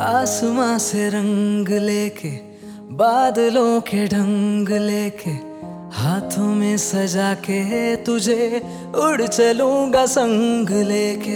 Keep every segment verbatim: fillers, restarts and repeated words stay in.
आसमां से रंग लेके, बादलों के ढंग लेके, हाथों में सजा के तुझे उड़ चलूंगा संग लेके।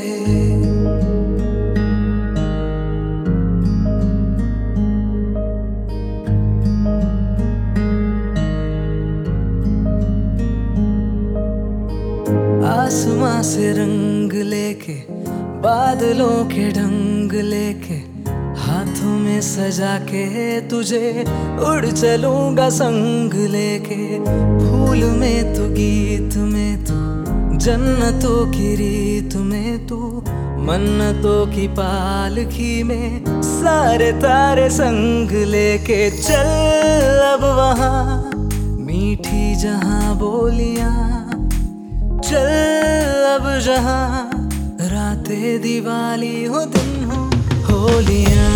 आसमां से रंग लेके, बादलों के ढंग लेके, हाथों में सजा के तुझे उड़ चलूंगा संग लेके। फूल में तू, गीत में तू, जन्नतों की रीत में तू, मन्नतों की पालकी में सारे तारे संग लेके। चल अब वहाँ मीठी जहाँ बोलियां, चल अब जहाँ रातें दिवाली हो दिन हो होलियां,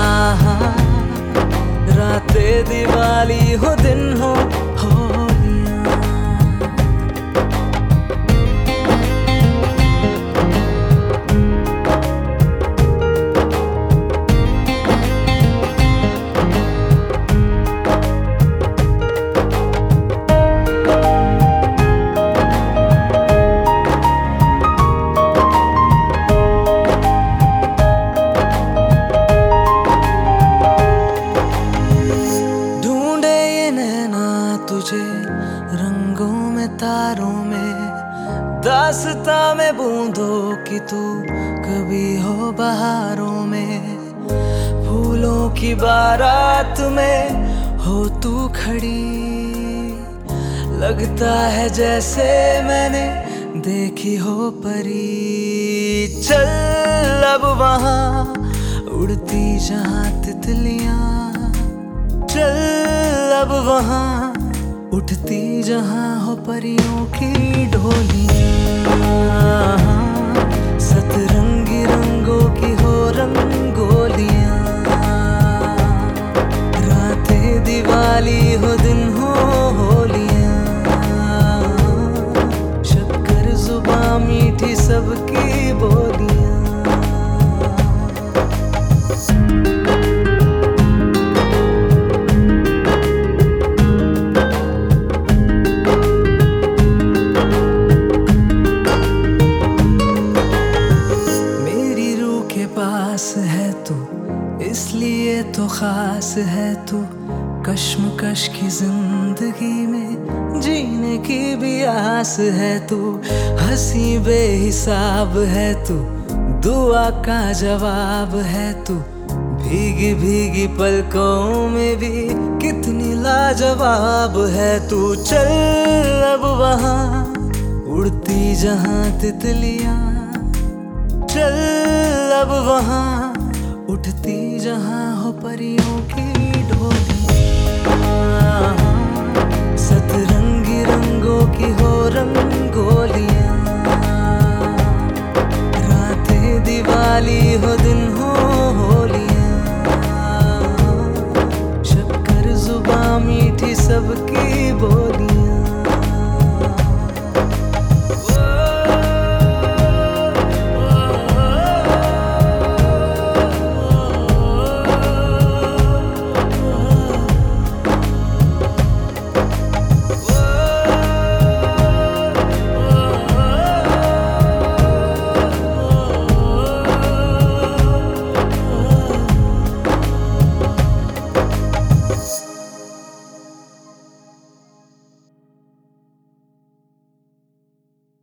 रातें दिवाली हो दिन हो होलियां। तुझे रंगों में, तारों में, दास्तां में बूंदों की तू कभी हो बहारों में। फूलों की बारात में हो तू खड़ी, लगता है जैसे मैंने देखी हो परी। चल अब वहाँ उड़ती जहाँ तितलियां, चल अब वहाँ उठती जहाँ हो परियों की डोलियां। सतरंगी रंगों की हो रंगोलियां, रातें दिवाली हो दिन हो होलियां। शक्कर जुबां मीठी सबकी बोलियां। पास है तू इसलिए तो खास है तू, कश्मकश की जिंदगी में जीने की भी आस है तू। हंसी बेहिसाब है तू, दुआ का जवाब है तू, भीगी भीगी पलकों में भी कितनी लाजवाब है तू। चल अब वहाँ उड़ती जहाँ तितलियां, चल अब वहाँ उठती जहाँ हो परियों की डोलियां। सतरंगी रंगों की हो रंगोलियां, रातें दिवाली हो दिन हो होलियां। शक्कर जुबां मीठी सबकी